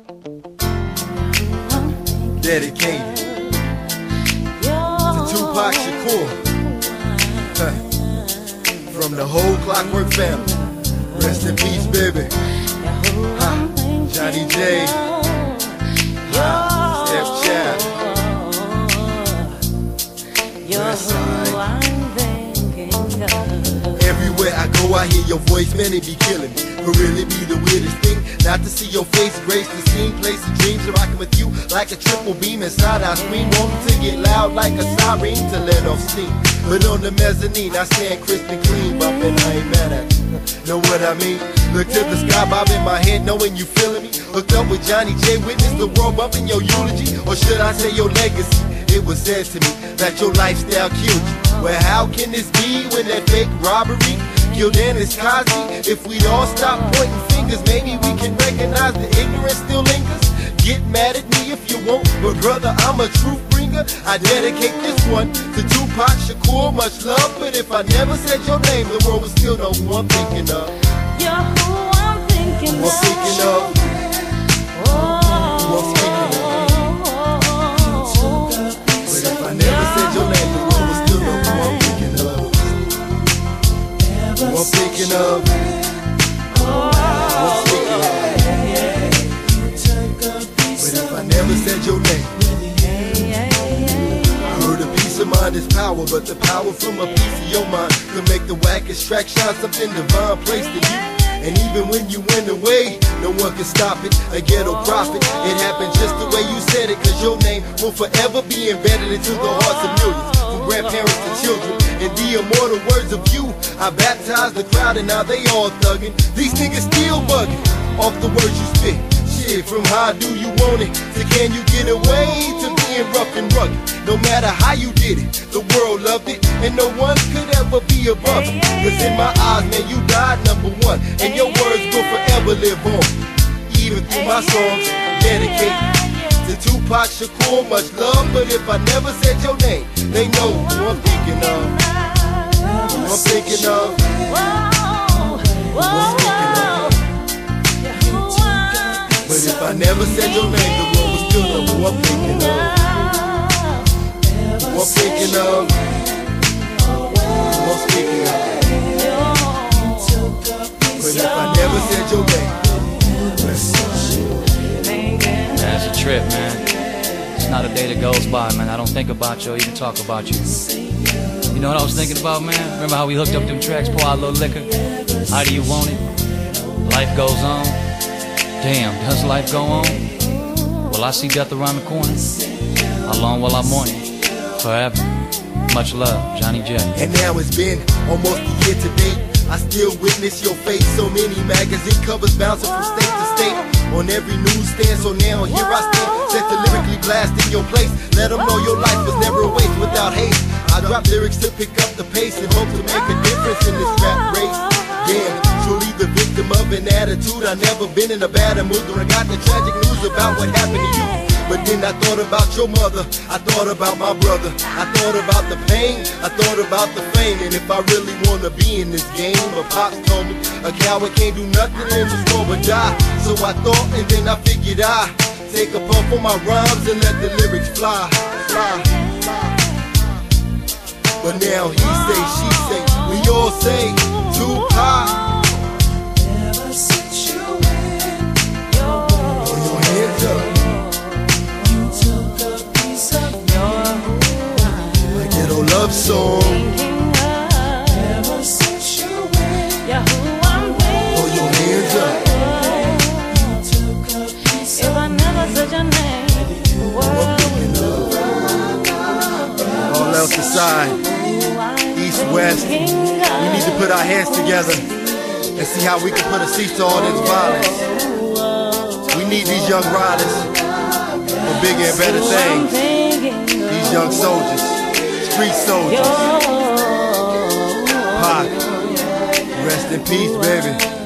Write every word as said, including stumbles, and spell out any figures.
Dedicated to Tupac Shakur, huh. From the whole Clockwork family. Rest in peace, baby. Huh. Johnny J, huh. Stepchild. Everywhere I go, I hear your voice, man, it be killing me. Could really be the weirdest thing not to see your face, grace the scene, place the dreams, and rockin' with you like a triple beam inside. I scream, wanting to get loud like a siren to let off steam. But on the mezzanine, I stand crisp and clean, bumpin', I ain't mad at you. Know what I mean? Look to the sky, bob in my head, knowing you feeling me. Hooked up with Johnny J, witness the world bumping your eulogy, or should I say your legacy? It was said to me that your lifestyle killed you. Well, how can this be when that fake robbery killed Dennis Cosby? If we all stop pointing fingers, maybe we can recognize the ignorance still lingers. Get mad at me if you want, but brother, I'm a truth bringer. I dedicate this one to Tupac Shakur, much love. But if I never said your name, the world would still know who I'm thinking of. You're who I'm thinking who I'm thinking of. Who I'm speaking of. But if I never said your name, the world would still know who I'm thinking of. Who I'm thinking of. Who I'm speaking of. But if I never said your name, I heard a peace of mind is power, but the power from a piece of your mind could make the wackest track shine, something divine placed in you. And even when you went away, no one can stop it, a ghetto prophet. It happened just the way you said it, cause your name will forever be embedded into the hearts of millions, from grandparents to children. In the immortal words of you, I baptized the crowd and now they all thuggin'. These niggas still bugging off the words you spit. Shit, from how do you want it to can you get away to being rough and rugged? No matter how you did it, the world loved it, and no one could ever be above it. Cause in my eyes, man, you died number one, and your words will forever live on. Even through my songs, dedicated to Tupac Shakur, much love. But if I never said your name, they know who I'm thinking of. Who I'm thinking of. Who I'm speaking of. But if I never said your name, the world would still know who I'm thinking of. Who I'm thinking of. Who I'm speaking of. But if I never said your name. Man, it's a trip, man. It's not a day that goes by, man. I don't think about you or even talk about you. You know what I was thinking about, man? Remember how we hooked up them tracks, pour out a little liquor? How do you want it? Life goes on. Damn, does life go on? Will I see death around the corner? How long will I mourn you? Forever. Much love, Johnny J. And now it's been almost a year to date. I still witness your face. So many magazine covers bouncing from state to state, on every newsstand. So now here I stand, set to lyrically blast in your place. Let them know your life was never a waste without hate. I drop lyrics to pick up the pace and hope to make a difference in this rap race. Damn, truly the victim of an attitude. I never been in a bad mood when I got the tragic news about what happened to you. But then I thought about your mother, I thought about my brother, I thought about the pain, I thought about the fame. And if I really wanna be in this game, my pops told me a coward can't do nothing in this world but die. So I thought, and then I figured I take a puff on my rhymes and let the lyrics fly, fly, fly. But now he say, she say, we all say Tupac. Never sit you in your Throw your hands up. You took a piece of your My ghetto love song. Never sit you in Throw your hands up. You took a piece If I never said your name, the world All else aside, east, west, we need to put our hands together and see how we can put a cease to all this violence. We need these young riders for bigger and better things. These young soldiers, street soldiers. Pac, rest in peace, baby.